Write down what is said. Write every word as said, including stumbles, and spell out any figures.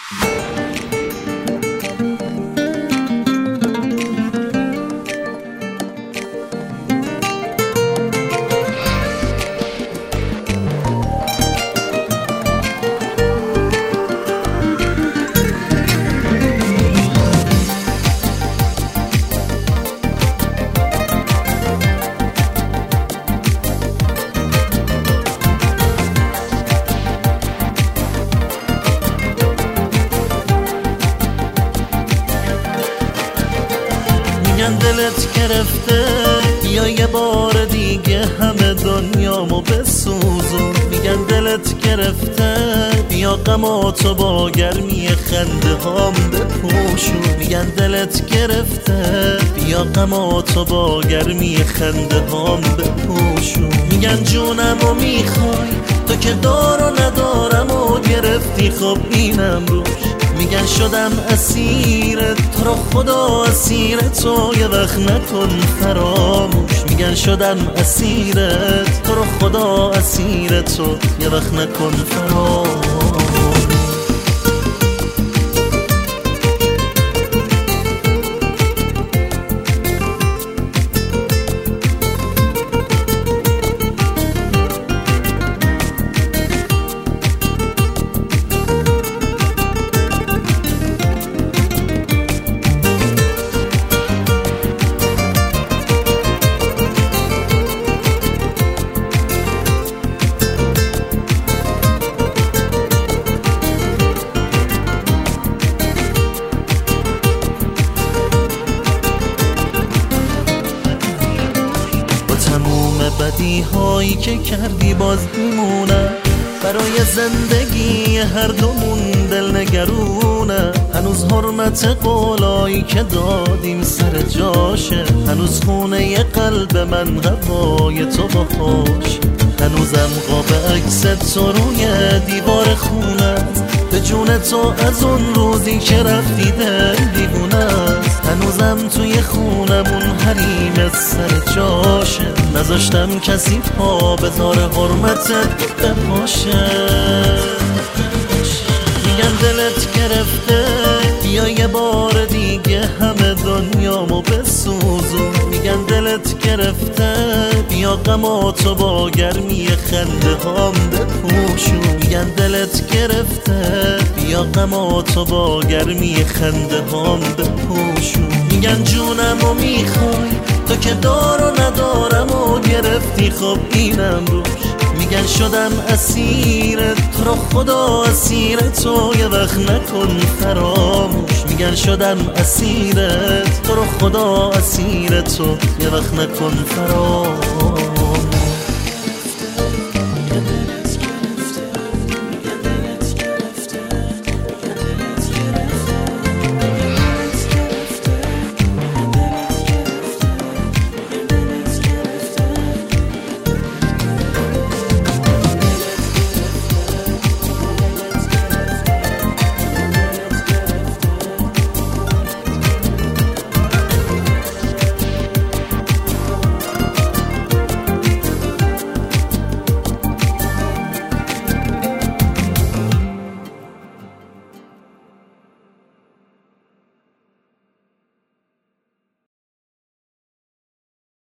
دلت گرفته بیا یه بار دیگه همه دنیامو بسوزون. میگن دلت گرفته بیا غماتو با گرمی خنده هام بپوشون. میگن دلت گرفته بیا غماتو با گرمی خنده هام بپوشون. میگن جونمو میخوای تو که دار و ندارم و گرفتی خب اینم روش. میگن شدم اسیرت تو رو خدا اسیر تو یه وقت نکن فراموش. میگن شدم اسیرت تو رو خدا اسیر تو یه وقت نکن فراموش. بدی هایی که کردی باز میمونه برای زندگی هر دومون دل نگرونه. هنوز حرمت قولایی که دادیم سر جاشه. هنوز خونه قلب من هوای تو باهاش. هنوزم قاب عکس تو روی دیوار خونه. به جون تو از اون روزی که رفتی دل دیوونه است. هنوزم توی خونمون حریم سر جاشه. نذاشتم کسی پا بذاره حرمتت بپاشه. میگن دلت گرفته بیا یه بار دیگه همه دنیامو بسوزون. میگن دلت گرفته بیا غماتو با گرمی خنده هام بپوشون. میگن دلت گرفته بیا غماتو با گرمی خنده هام بپوشون. میگن جونمو میخوای تو که دار و ندارم و گرفتی خب اینم روش. میگن شدم اسیرت تو رو خدا اسیر تو یه وقت نکن فراموش. میگن شدم اسیرت تو رو خدا اسیر تو یه وقت نکن فراموش.